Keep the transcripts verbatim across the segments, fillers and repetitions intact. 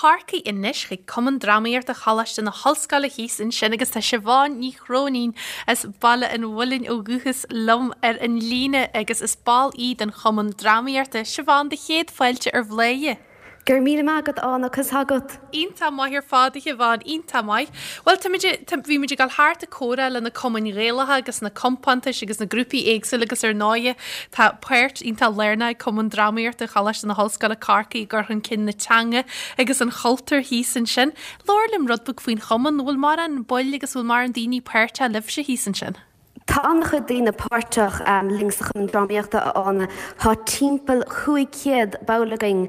Carcaí inis chu cuman dramaíart a chalaiste na hallscoile híos in sin agus tá se bháin ní chrónín as balle an bhfuilinn ó guchas lom ar an líne agus is ball iad an chuman dramaíarta se bháin de chéad fáilte ar bléie. Gur míle mágad anna cos hagad. Ínta mai ar fádaige bháin ínta mai. Well bhí muidir gal háart a córa le na cuman réalathe agus na compantais agus na grúpi éagsúil agus ar náide tá páirt ínta léirna cuman dramaíarta chalaiste na hallscoile Carcaí gur chun cin na teanga agus an choltar hísan sin. Lorlim rudbug faoin chuman bhfuil mar an boil agus bhfuil mar an daoine páirte libse hísan sin. Tá annach daoine páirteach um, lingsach an dramaíochta anna há timppel chuig céad bálaing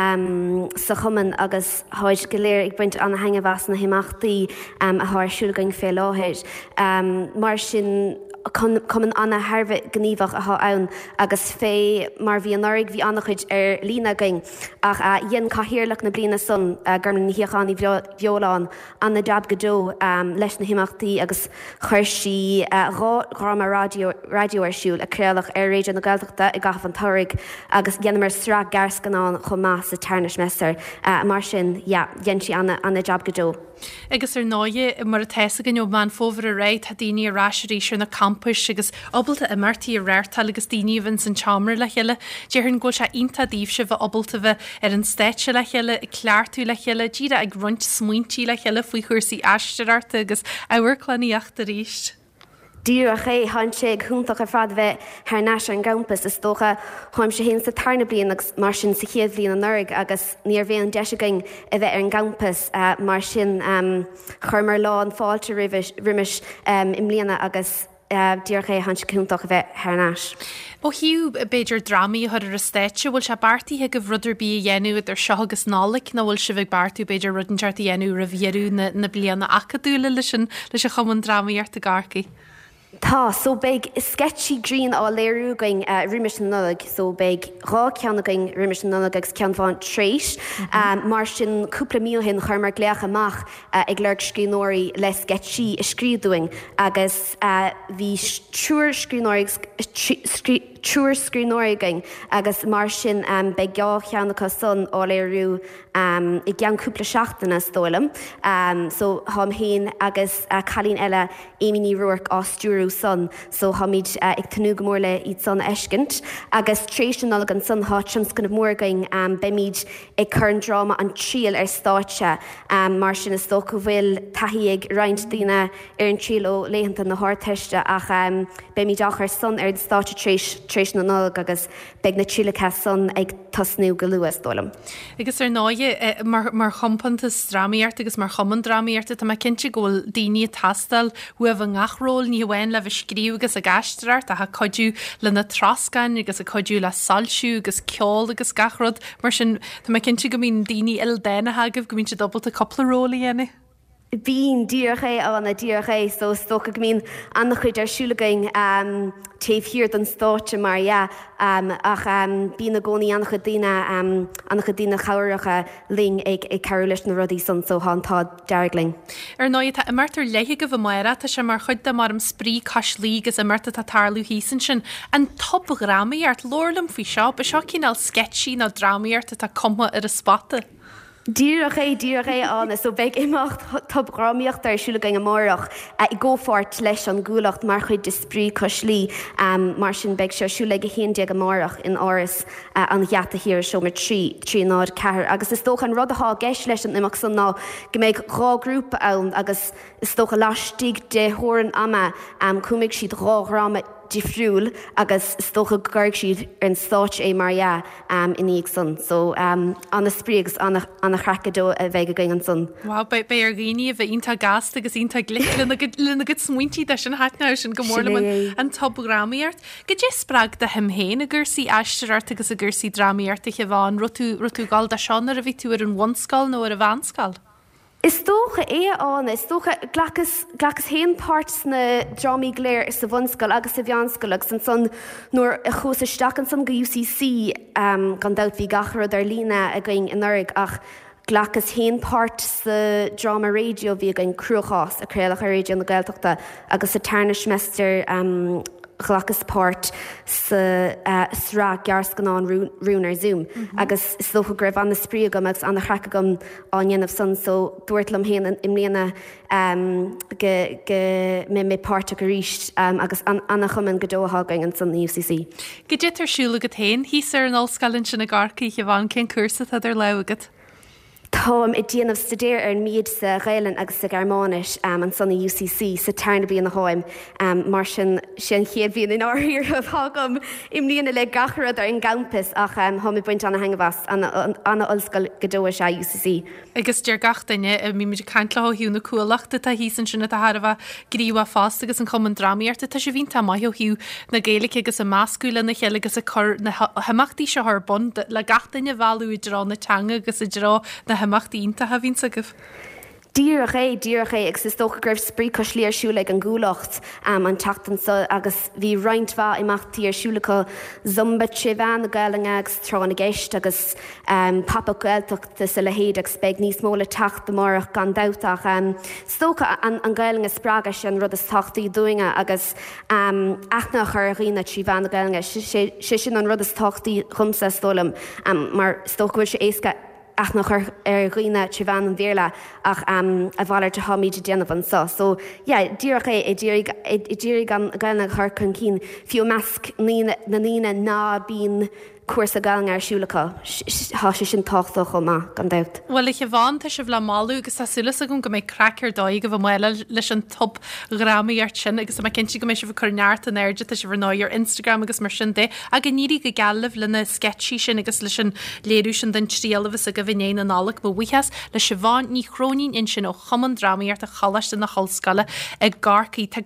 um, sa chuman agus háid go léir ag buint anna henge bheas na himachtaí um, a thsúlagaing fé láthir. Um, mar sin cuman anna Harbh gníomhach ath ann agus fé mar bhí an árig bhí annach chuid ar lína going ach a dhéon caihirirlach na bliana sun uh, gur na híochaní bheolán an na deab go dó um, leis na himachtaí agus chuirsí uh, rá mar radio radio ar siúil a créalach ar réidir na Gaeltachta i gach an torig agus dhéanamar sra garscanán chun más a tarnas meastar uh, mar sin yeah, dhéan si anna anna deab go dó. Agus ar náide mar a teasa gan man fómhar a réid a daoine a ráisiéis na campus agus obalta a martaí a réirtal agus daoine bhain san chamar le cheile, dearhann ghil se ionta díobse bheith obalta bheith ar an stéitse le cheile i cleartú le cheile, díra ag runt smuointí le cheile faoi chuirsaí eistearta agus áhar chluíocht a ríist. Dír a ché han sé húntaach ar fad bheith haar náis an gampas is tócha chuim sé hén sa tarna blion agus mar sin sa chéad blion an nurig agus níor bhéon deisigaing a bheith ar an gampas uh, mar sin um, chumar lá an fáilte rimis um, im líana agus uh, dír ché han sé húntaach a bheith haar náis. Ó hiú beidir dramaí chuir ar a stéitse bhfuil se bartaíthe go bhrúidir bí a dhéanú ar seo agus nálaigh nó bhfuil se bheith bartú beidir rudanseart a dhéanú a bhíarú na, na bliana acadúla lei sin leis a chuman dramaíart a Garcaí. Tá, so big sketchy green á léirú going uh, riimiis na nulag, so big rá ceanna going riimiis na nulag agus cean bhain tréis. Mm-hmm. um, mar sin cúpla mío hin chuir gléach amach uh, ag leir scríbnóirí le sketchy i scríbdúing agus uh, bhí trúr scríbnóirí trúr scríbnóirí agus mar sin um, be gá cheannacha son á léirú um, i gceann cúpla seachtainna stólam. Um, so ham héin agus uh, chalín eile Amy Rourke á stúrú son, so hamid uh, ag tanú go mór le iad son eiscint. Agus tréisiúnal an son hátrans gan mórgaing um, beimiid ag chun drama an tríal ar stáitse um, mar sin is tócha bhfuil taithí ag roinnt daoine ar an tríal ó léhananta na háteiste ach um, beimiid ach ar son ar stáite tréis na nulg agus beag na tríalacha son ag tasnú go luas dólam. Agus ar náide eh, mar, mar chompantas dramaíart agus mar choman dramaíarta tá cinnte ggóil daoine tastal bhuamh an ngachról ní bhhain le bheith scríú agus a gaiisteart a ha codú le na trascain agus a codú le salsiú agus ceol agus gachrod mar sin tá cinnte go mín daoine il déna hagah go mín se dobalta coppla róla dhéana. Bín díorché anna díorché so stocha go mín annach chuid ar siúlagaing um, taobh don státe mar ja um, ach um, bí na gcónaí annach daine um, annach daine chairirecha ling ag ag ceú leis na rudí san so hátá deargling. Ar náid tá imirtar leiche go bh maira tá sé mar chuid de mar am sprí caislí agus imirta tá tarlú hísan sin an top dramaíart lorlam fao seo, be seo cíál sketchy na dramaíart tá cuma ar a spata. Dír a ché dír a ché anna, so beag imacht tabgráíocht ar siúlagaing amórach uh, i ggófart leis an gúlacht mar chuid de sprí coslí um, mar sin beag se siúla go héon deag amórach in áras uh, an gheata hir seo mar trí trí nád ceair. Agus is tócha an rud athá geis leis an imach san ná go méid rá grúpa ann agus is tócha láistigh de thuran ama um, cumig siad rá ráma difriúil agus stocha garg siad ar an stáit é Maria um, in íag son. So um, anna sprígus anna, anna chrecadó a bheith go an son. Wow, be, be ar ghaoine a bheith ínta gasta agus ínta glic lena go smuointí de sin hatna sin go mórla an topgramíart. Go dé sprag de him héin a gursaí eisteart agus a gursaí dramaíart a bháin rotú rotú gáil de seanar a bhí tú ar an bhanscal nó ar a bhanscal. Is tócha é an, is tócha glachas héan parts na dramí gléir is sa bhanscal agus sa bheanscal agus an son nuair a chósa stachan san go U C C um, gan dát bhí gachrad ar lína a going in urig ach glachas héan part sa drama radio bhí going cruachás a créalach a radio na Gaeltachta agus sa tarnis meister um, chlachas sa srá gears ganán rúnar zoom. Agus slócha greibh an na sprí gom agus an na chracha gom áhéanamh san so dúirtlam héana im léana mé mé páirte go ríist agus anna chumann go dóthagaing an san U C C. Go dé tarsúla go tain, hí ar an óscailinn sin na garcaí a bhain cén cursa idir legad. Tám i dtíanamh studéir ar an míad sa Ghéileann agus sa Germánis um, an sanna U C C sa Tarnaby an na Háim um, mar sin sin chéad bhíon in áthír a bhágam im líana le gacharad ar an gampus ach um, thom i buint anna hangabhas anna olscail godóis a U C C. Agus dear gach daine mí muidir caiintla hiú na cuaachta a hísan sinna a Harbh gríomh fásta agus an cuman ddraíarta tá sé bhín tá maithio hiú na Gaeilge agus a máscúla na chéile agus a chur na haachtaí se thbun le gach daine bhú idirrá na teanga agus idirrá na haachtaí ínta a bhín sagah. Díach é díach é agus is tócha greibh sprí cos líar siúla an gúlacht um, an tatan sa agus bhí rointhá imachtaí ar siúlacha zumba sé bhean na Gaeilge agus trá na gceist agus um, papa Gaeltachta sa le héad agus beag níos móla tacht do marach gan dátach. Um, Stócha an, an Gaeilge sprága sin rud is tachtaí dúinge agus um, achnach ar riina trí bhean na Gaeilge sé sin an rud is tachtaí chumsa stólam um, mar stócha bhfuil sé éasca ach nach ar roioine trí bhean an bhéla ach um, a bhhair de hámíid a déanamh an sa. So, yeah, díoch é i ddírig an Gaeilge chur chun cín fiú measc na nína ná bín cuasa Gaeilge ar siúlacha há sé sin táchtach go má gan dat. Well ich bháin tá se bhla máú agus tá sulas a gom go méid crackar dóig go bh mile leis an top gramíart sin agus a cinnti go mé se bh chuneart an airde tá se bh náir Instagram agus mar sin dé a go níí go galibh lena sketchí sin agus leis an léirú sin den tríalahs a go bhnéin an nálaach ba bhuichas leis se bháin ní chrónín in sin ó chaman dramíart a chalaiste na hallscala ag garcaí tá